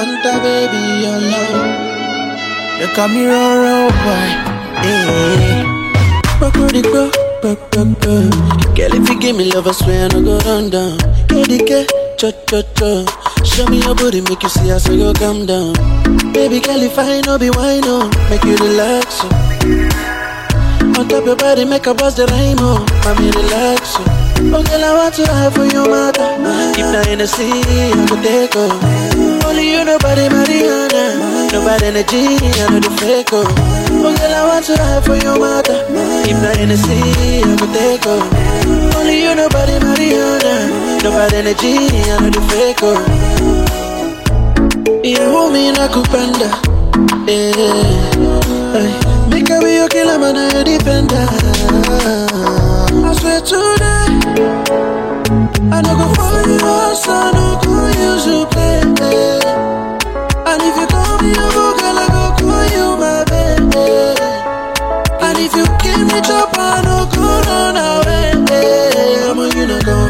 Fanta baby, your love. You call me Roro boy. Hey. Girl, if you give me love, I swear I no go run down. KDK, cho. Show me your booty, make you see how so go calm down. Baby girl, if I no be wine, oh, make you relax, oh. On top your body, make a bust the rhyme, oh. Mommy, relax, oh. Oh, girl, I want to have for your mother. If not in the sea, I could take, oh. Only you, nobody, Mariana. Nobody in the G, I know the fake, oh. Oh, girl, I want to have for your mother. If not in the sea, I could take, oh. Only you, nobody, Mariana. Nobody in the G, I know the fake, oh. You want me in a kupanda, yeah. Make a way, you kill a man, I defender. I swear today, I no go for you, I no go use you play. And if you call me a book, I go call you my baby. And if you give me job, I no go run away. I'm a you no go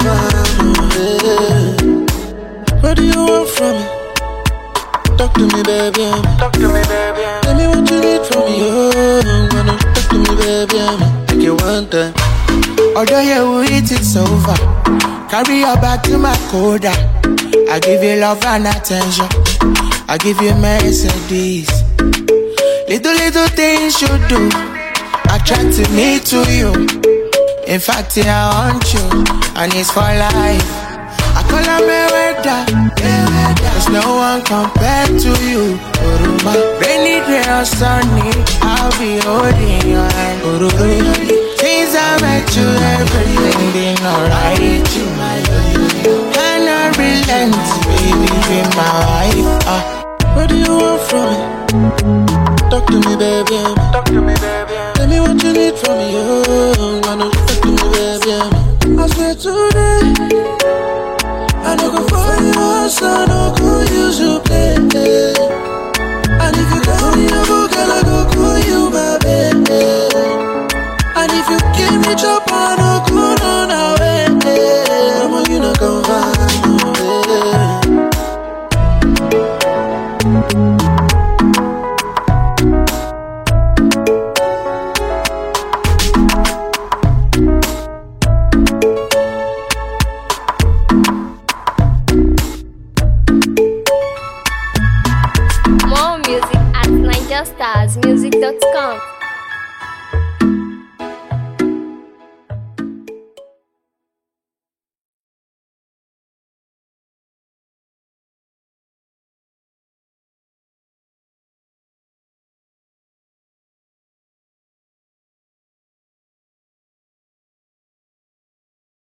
run. What do you want from me? Talk to me, baby. Talk to me, baby. Tell me what you need from me. Oh, I'm gonna talk to me, baby. Take you one time. Although you eat it's over, carry your back to my coda. I give you love and attention. I give you Mercedes. Little things you do attracted me to you. In fact, I want you, and it's for life. I call her Mayweather. There's no one compared to you. Rainy day or sunny, I'll be holding your hand. Since I met you, everything been alright. Cannot relent, baby, be my wife. What do you want from me? Talk to me, baby. Talk to me, baby. Tell me what you need from me. Oh, I'm gonna talk to me, baby. I swear today, I no go for you, so no go use you play. And if you call me a book, I go call you my baby. And if you give me job, I no go run away. I'm a you no go run away. More music at NigerStarsMusic.com.